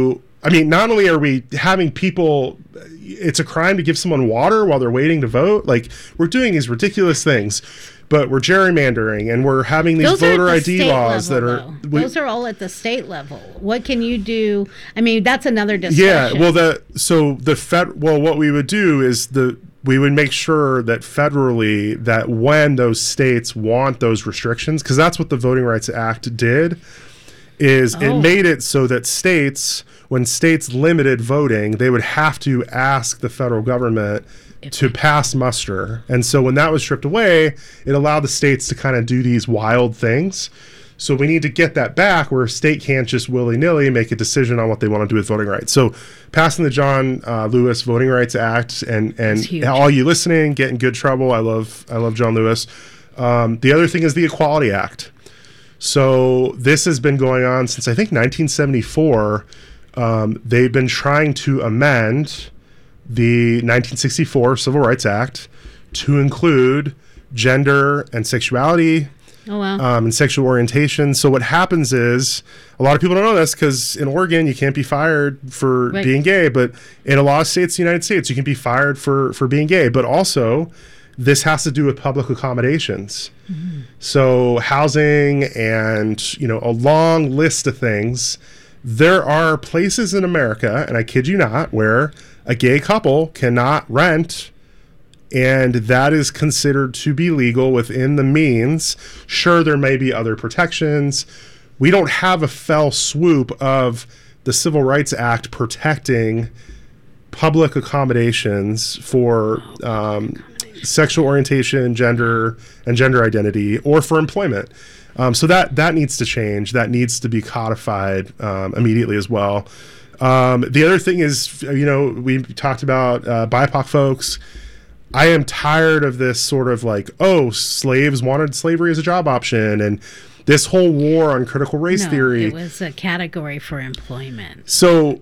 F: I mean, not only are we having people, it's a crime to give someone water while they're waiting to vote. Like, we're doing these ridiculous things, but we're gerrymandering and we're having these voter ID laws
E: those are all at the state level. What can you do? I mean, that's another discussion.
F: Yeah, well, what we would do is we would make sure that federally, that when those states want those restrictions, because that's what the Voting Rights Act did, is it made it so that states, when states limited voting, they would have to ask the federal government to pass muster. And so when that was stripped away, it allowed the states to kind of do these wild things. So we need to get that back, where a state can't just willy-nilly make a decision on what they want to do with voting rights. So passing the John Lewis Voting Rights Act, and all you listening, get in good trouble. I love John Lewis. The other thing is the Equality Act. So this has been going on since, I think, 1974. They've been trying to amend the 1964 Civil Rights Act to include gender and sexuality, and sexual orientation. So what happens is, a lot of people don't know this, because in Oregon you can't be fired for being gay, but in a lot of states in the United States you can be fired for being gay. But also, this has to do with public accommodations. Mm-hmm. So housing and, a long list of things. There are places in America, and I kid you not, where a gay couple cannot rent, and that is considered to be legal within the means. Sure, there may be other protections. We don't have a fell swoop of the Civil Rights Act protecting public accommodations for sexual orientation, gender, and gender identity, or for employment. So that needs to change. That needs to be codified immediately as well. The other thing is, we talked about BIPOC folks. I am tired of this sort of like, slaves wanted slavery as a job option, and this whole war on critical race theory.
E: It was a category for employment.
F: So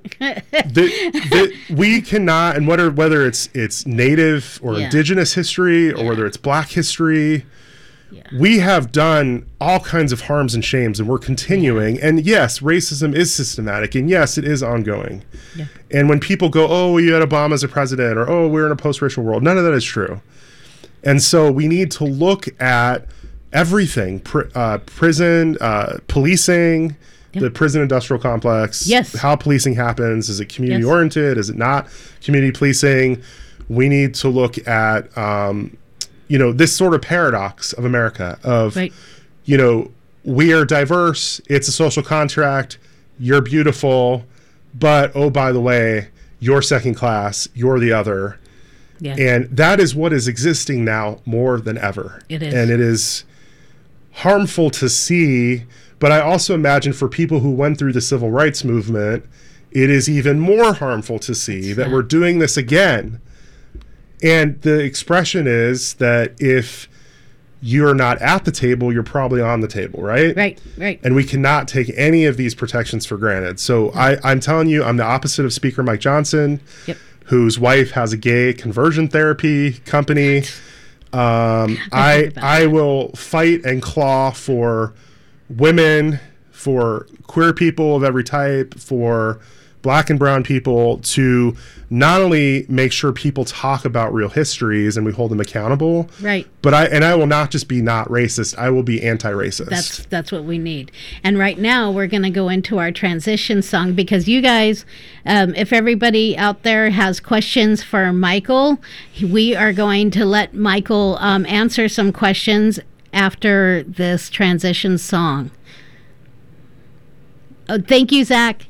F: we cannot, and whether it's Native or Indigenous history, or whether it's Black history, we have done all kinds of harms and shames, and we're continuing. And yes, racism is systematic, and yes, it is ongoing. Yeah. And when people go, you had Obama as a president, or we're in a post-racial world, none of that is true. And so we need to look at everything, prison, policing, the prison industrial complex, how policing happens. Is it community oriented? Is it not community policing? We need to look at, this sort of paradox of America of, we are diverse. It's a social contract. You're beautiful, but, by the way, you're second class. You're the other. Yeah. And that is what is existing now more than ever. It is. And it is harmful to see, but I also imagine for people who went through the civil rights movement, it is even more harmful to see that we're doing this again. And the expression is that if you're not at the table, you're probably on the table, right? Right. And we cannot take any of these protections for granted. So I'm telling you, I'm the opposite of Speaker Mike Johnson, whose wife has a gay conversion therapy company. I will fight and claw for women, for queer people of every type, for Black and brown people, to not only make sure people talk about real histories and we hold them accountable, but I will not just be not racist. I will be anti-racist.
E: That's what we need. And right now we're going to go into our transition song, because you guys, if everybody out there has questions for Michael, we are going to let Michael answer some questions after this transition song. Thank you, Zach.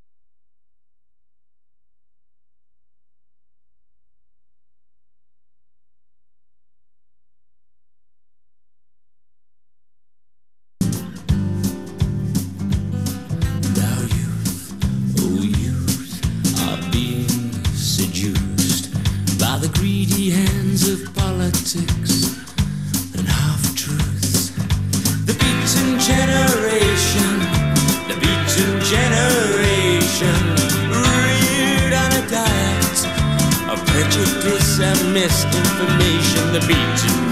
A: And half-truths. The beaten generation, reared on a diet of prejudice and misinformation. The beaten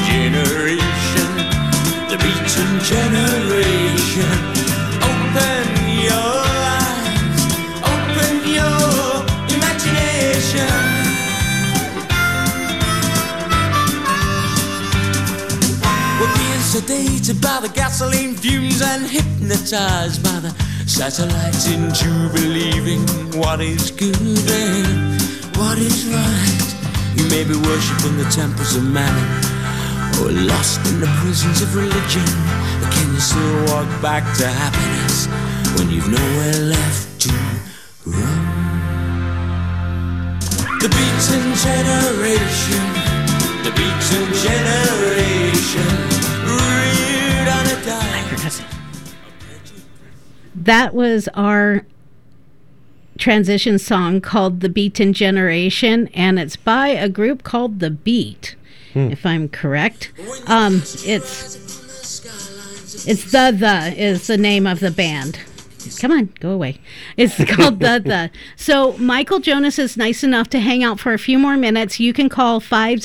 A: generation. Open your eyes, open your intimidated by the gasoline fumes and hypnotized by the satellites into believing what is good and what is right. You may be worshipping the temples of mammon or lost in the prisons of religion, but can you still walk back to happiness when you've nowhere left to run? The beaten generation, the beaten generation, reared on a diet.
E: That was our transition song called The Beaten Generation, and it's by a group called The Beat, if I'm correct. It's The is the name of the band. Come on, go away. It's called The. So Michael Jonas is nice enough to hang out for a few more minutes. You can call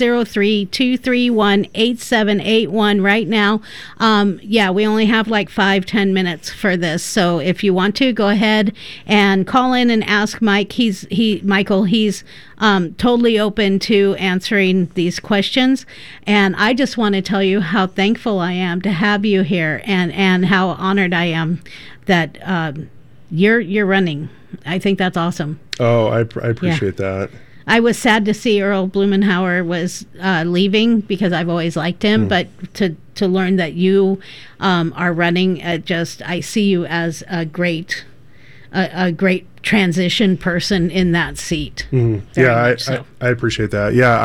E: 503-231-8781 right now. We only have like 5-10 minutes for this. So if you want to, go ahead and call in and ask Mike. Michael, he's totally open to answering these questions. And I just want to tell you how thankful I am to have you here, and how honored I am that you're running. I think that's awesome.
F: Oh, I appreciate that.
E: I was sad to see Earl Blumenauer was leaving, because I've always liked him. But to learn that you are running, I see you as a great transition person in that seat.
F: Yeah, I appreciate that. Yeah,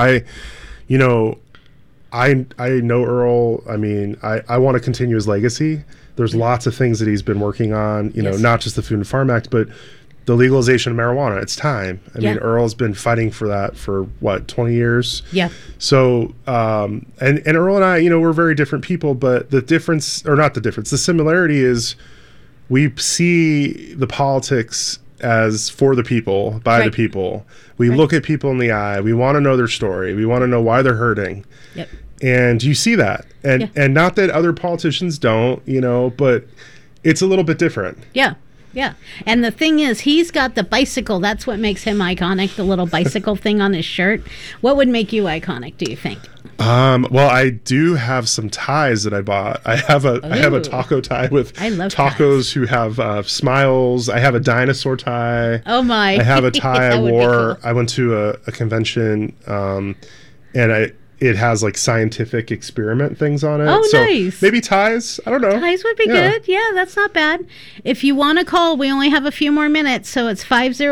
F: I know Earl. I mean, I want to continue his legacy. There's lots of things that he's been working on, not just the Food and Farm Act, but the legalization of marijuana. It's time. I mean, Earl's been fighting for that for 20 years?
E: Yeah.
F: So, and Earl and I, we're very different people, but the similarity is we see the politics as for the people, by the people. We look at people in the eye. We want to know their story. We want to know why they're hurting.
E: Yep.
F: And you see that. And not that other politicians don't, but it's a little bit different.
E: Yeah. Yeah. And the thing is, he's got the bicycle. That's what makes him iconic, the little bicycle thing on his shirt. What would make you iconic, do you think?
F: Well, I do have some ties that I bought. I have a taco tie with tacos ties. Who have smiles. I have a dinosaur tie.
E: Oh my!
F: I have a tie I wore. Cool. I went to a convention, and it has like scientific experiment things on it.
E: Oh, so nice.
F: Maybe ties. I don't know.
E: Ties would be good. Yeah, that's not bad. If you want to call, we only have a few more minutes, so it's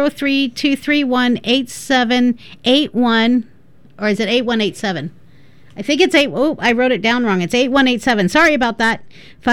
E: 503-231-8781, or is it 8187? I think it's I wrote it down wrong. It's 8187. Sorry about that.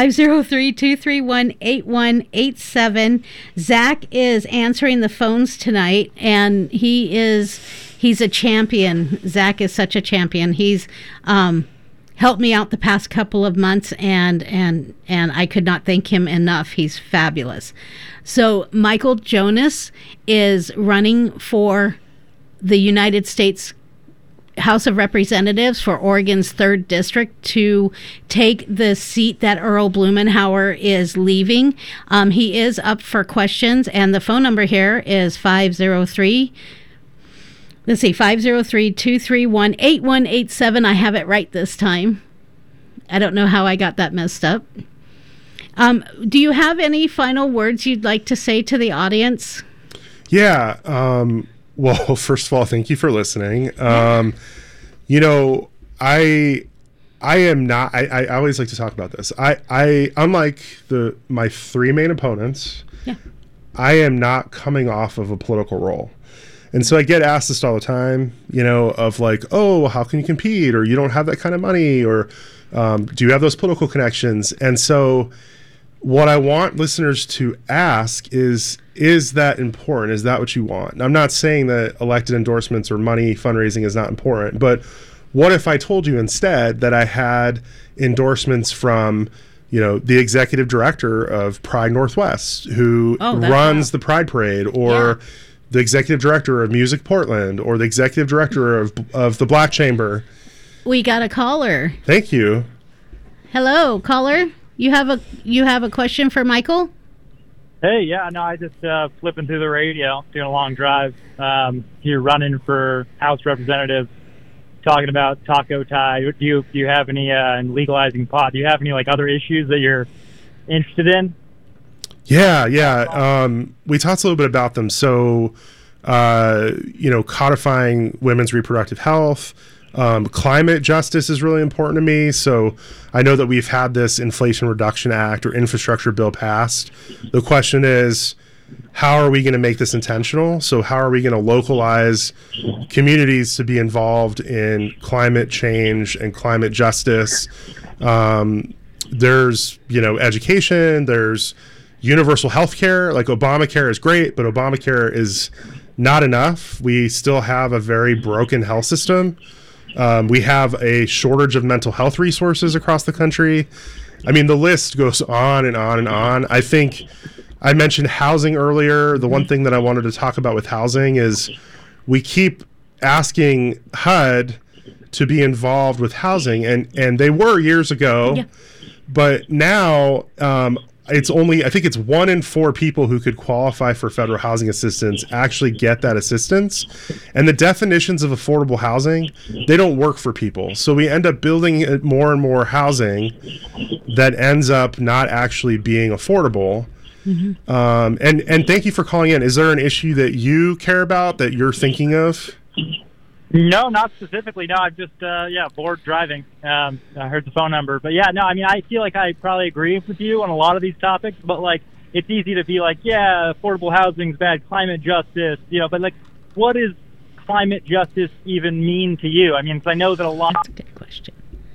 E: 503-231-8187. Zach is answering the phones tonight, and he's a champion. Zach is such a champion. He's helped me out the past couple of months, and I could not thank him enough. He's fabulous. So Michael Jonas is running for the United States House of Representatives for Oregon's 3rd District to take the seat that Earl Blumenauer is leaving. He is up for questions, and the phone number here is 503-231-8187. I have it right this time. I don't know how I got that messed up. Do you have any final words you'd like to say to the audience?
F: Yeah. Well, first of all, thank you for listening. I am not, I always like to talk about this. I unlike my 3 main opponents, I am not coming off of a political role. And so I get asked this all the time, of like, oh, how can you compete? Or you don't have that kind of money? Or do you have those political connections? And so what I want listeners to ask is that important? Is that what you want? And I'm not saying that elected endorsements or money fundraising is not important, but what if I told you instead that I had endorsements from, the executive director of Pride Northwest, who runs the Pride Parade, or the executive director of Music Portland, or the executive director of the Black Chamber?
E: We got a caller.
F: Thank you.
E: Hello, caller. You have a question for Michael?
G: Hey, I just flipping through the radio, doing a long drive. You're running for House Representative talking about taco Thai. Do you have any in legalizing pot? Do you have any like other issues that you're interested in?
F: Yeah. We talked a little bit about them. So, codifying women's reproductive health, climate justice is really important to me. So I know that we've had this Inflation Reduction Act or infrastructure bill passed. The question is, how are we going to make this intentional? So how are we going to localize communities to be involved in climate change and climate justice? There's, education, there's universal health care. Like Obamacare is great, but Obamacare is not enough. We still have a very broken health system. We have a shortage of mental health resources across the country. I mean, the list goes on and on and on. I think I mentioned housing earlier. The one thing that I wanted to talk about with housing is we keep asking HUD to be involved with housing, and they were years ago, but now I think it's 1 in 4 people who could qualify for federal housing assistance actually get that assistance. And the definitions of affordable housing, they don't work for people. So we end up building more and more housing that ends up not actually being affordable. And thank you for calling in. Is there an issue that you care about that you're thinking of?
G: No, not specifically. No, I'm just, bored driving. I heard the phone number. But yeah, no, I mean, I feel like I probably agree with you on a lot of these topics, but like, it's easy to be like, yeah, affordable housing's bad, climate justice, but like, what does climate justice even mean to you? I mean, 'cause I know that a lot,
E: That's a good question.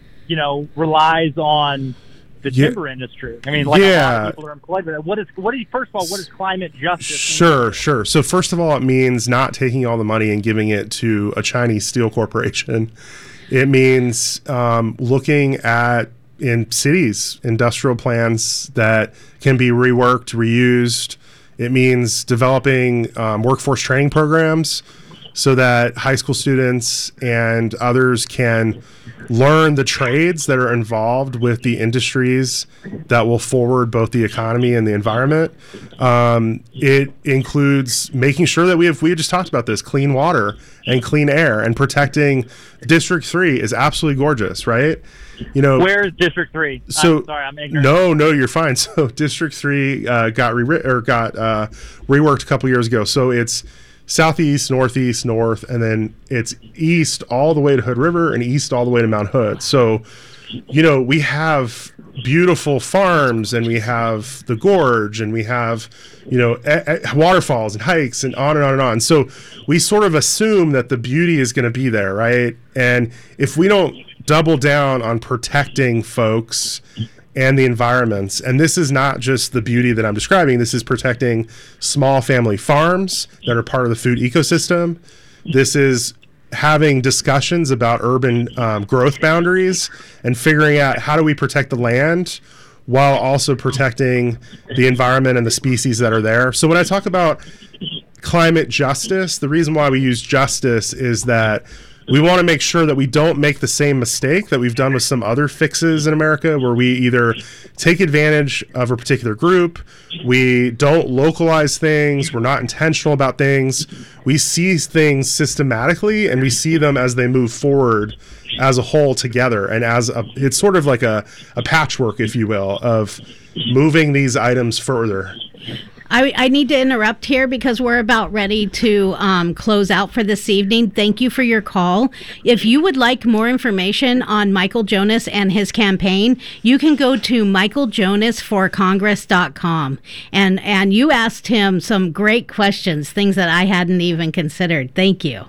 G: Relies on the timber industry. I mean, like a lot of people are employed with that. First of all, what is climate justice?
F: Sure. So first of all, it means not taking all the money and giving it to a Chinese steel corporation. It means looking at, in cities, industrial plants that can be reworked, reused. It means developing workforce training programs so that high school students and others can learn the trades that are involved with the industries that will forward both the economy and the environment. It includes making sure that we just talked about this, clean water and clean air, and protecting District 3 is absolutely gorgeous, right?
G: Where is District 3?
F: So,
G: I'm sorry, I'm ignorant.
F: No, you're fine. So District 3 got reworked a couple years ago. So it's southeast, northeast, north, and then it's east all the way to Hood River and east all the way to Mount Hood. So, we have beautiful farms, and we have the gorge, and we have, waterfalls and hikes and on and on and on. So we sort of assume that the beauty is going to be there, right? And if we don't double down on protecting folks and the environments, and this is not just the beauty that I'm describing, this is protecting small family farms that are part of the food ecosystem. This is having discussions about urban growth boundaries and figuring out how do we protect the land while also protecting the environment and the species that are there. So when I talk about climate justice, the reason why we use justice is that we want to make sure that we don't make the same mistake that we've done with some other fixes in America, where we either take advantage of a particular group, we don't localize things, we're not intentional about things. We see things systematically, and we see them as they move forward as a whole together, and it's sort of like a patchwork, if you will, of moving these items further.
E: I need to interrupt here because we're about ready to close out for this evening. Thank you for your call. If you would like more information on Michael Jonas and his campaign, you can go to michaeljonasforcongress.com. And you asked him some great questions, things that I hadn't even considered. Thank you.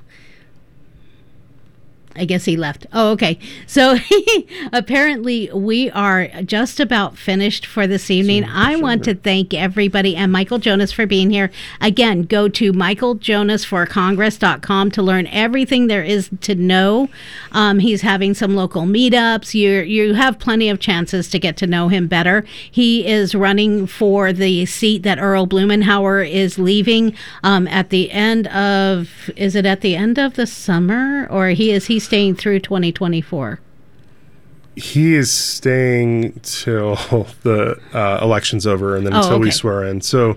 E: I guess he left. Oh, okay. So apparently we are just about finished for this evening. I want to thank everybody and Michael Jonas for being here. Again, go to michaeljonasforcongress.com to learn everything there is to know. He's having some local meetups. You have plenty of chances to get to know him better. He is running for the seat that Earl Blumenauer is leaving at the end of, is it at the end of the summer, or he's staying through 2024?
F: He is staying till the election's over, and then until we swear in. So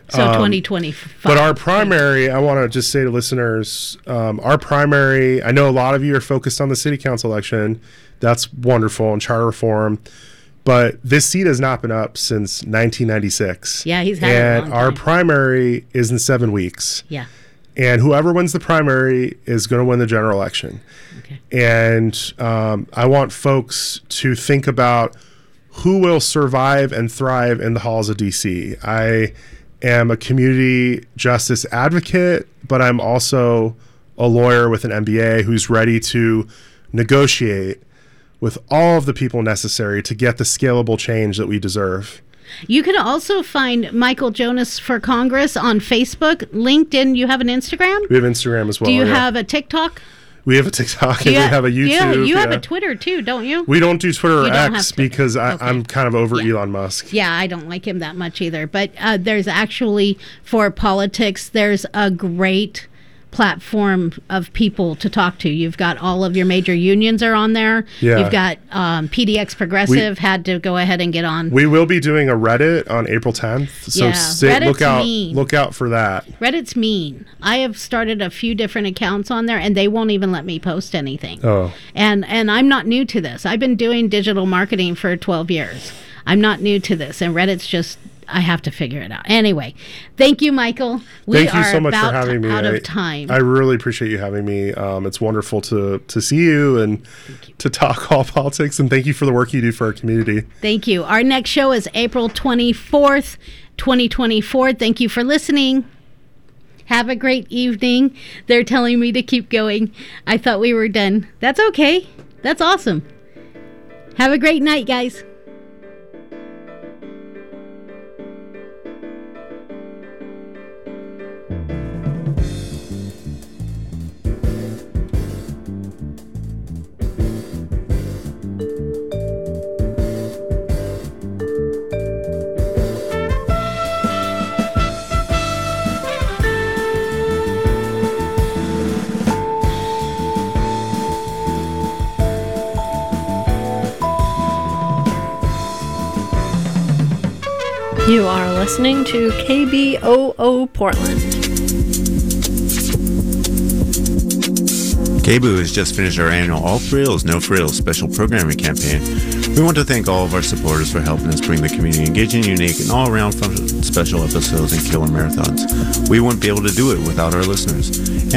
E: So 2025.
F: But our primary, I want to just say to listeners, our primary, I know a lot of you are focused on the city council election. That's wonderful, and charter reform. But this seat has not been up since 1996.
E: Yeah, he's had it a long
F: And our
E: time.
F: primary is in 7 weeks.
E: Yeah.
F: And whoever wins the primary is going to win the general election.
E: Okay.
F: And I want folks to think about who will survive and thrive in the halls of DC. I am a community justice advocate, but I'm also a lawyer with an MBA who's ready to negotiate with all of the people necessary to get the scalable change that we deserve.
E: You can also find Michael Jonas for Congress on Facebook, LinkedIn. You have an Instagram?
F: We have Instagram as well.
E: Do you
F: yeah.
E: have a TikTok?
F: We have a TikTok
E: Do
F: and
E: you
F: we have a YouTube.
E: Yeah, you have
F: yeah.
E: a Twitter too, don't you?
F: We don't do Twitter or
E: You don't
F: X
E: have Twitter.
F: because
E: Okay.
F: I'm kind of over
E: Yeah.
F: Elon Musk.
E: Yeah, I don't like him that much either. But there's actually, for politics, there's a great platform of people to talk to. You've got all of your major unions are on there.
F: Yeah.
E: You've got PDX Progressive had to go ahead and get on.
F: We will be doing a Reddit on April 10th. So
E: Yeah, Reddit's mean.
F: look out for that.
E: Reddit's mean. I have started a few different accounts on there, and they won't even let me post anything.
F: Oh.
E: And I'm not new to this. I've been doing digital marketing for 12 years. I'm not new to this, and Reddit's just, I have to figure it out. Anyway, thank you, Michael. We
F: Thank you
E: are
F: so much for
E: about
F: having me.
E: out of time.
F: I really appreciate you having me. It's wonderful to see you and to talk all politics. And thank you for the work you do for our community.
E: Thank you. Our next show is April 24th, 2024. Thank you for listening. Have a great evening. They're telling me to keep going. I thought we were done. That's okay. That's awesome. Have a great night, guys.
H: You are listening to KBOO Portland.
I: KBOO has just finished our annual All Thrills, No Frills special programming campaign. We want to thank all of our supporters for helping us bring the community engaging, unique, and all-around fun special episodes and killer marathons. We wouldn't be able to do it without our listeners.